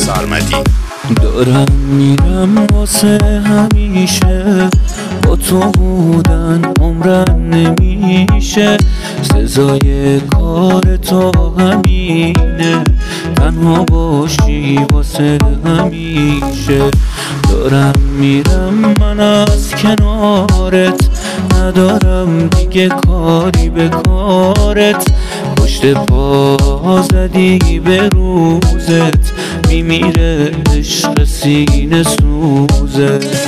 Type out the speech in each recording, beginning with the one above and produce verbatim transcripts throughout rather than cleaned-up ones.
سرمدی. دارم میرم واسه همیشه، با تو بودن عمرم نمیشه، سزای کار تو همینه، تنها باشی واسه همیشه. دارم میرم من از کنارت، ندارم دیگه کاری به کارت، پشت پا زدی به روزت، میمیره عشق سینه سوزت.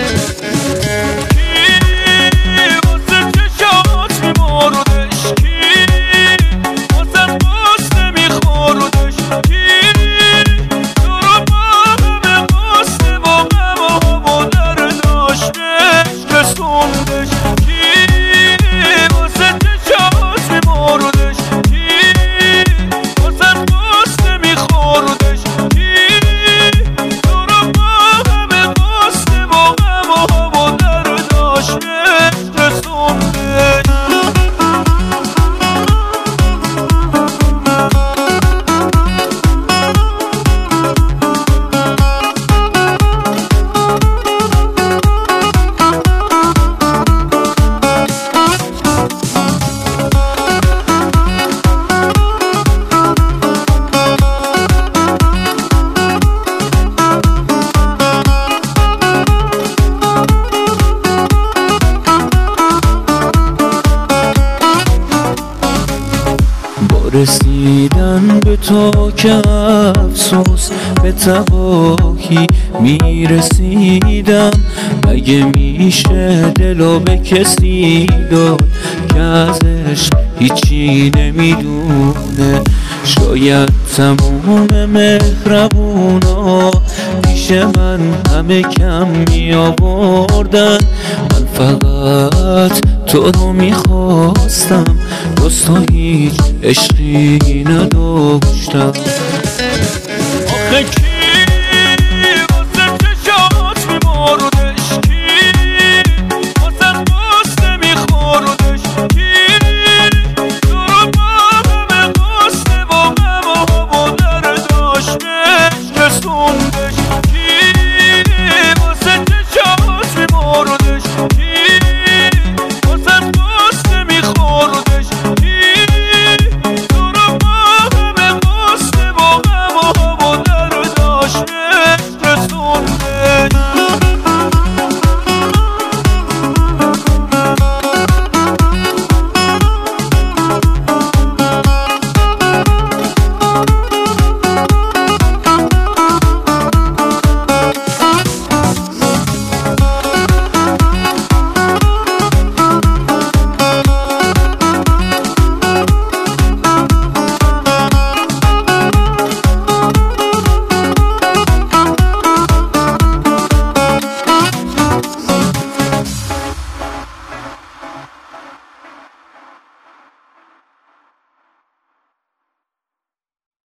رسیدن به تو که افسوس به تباهی میرسیدم، مگه میشه دلو به کسی داد که ازش هیچی نمیدونه؟ شاید تموم مهربونا پیش من همه کم میآوردن، من فقط تو رو میخواستم، دوست تو هیچ عشقی نداشتم. آخه کی واسه چشات میماردش، کی واسه قصد میخوردش، کی تو رو با همه قصد و غم و درداش بهش رسوند.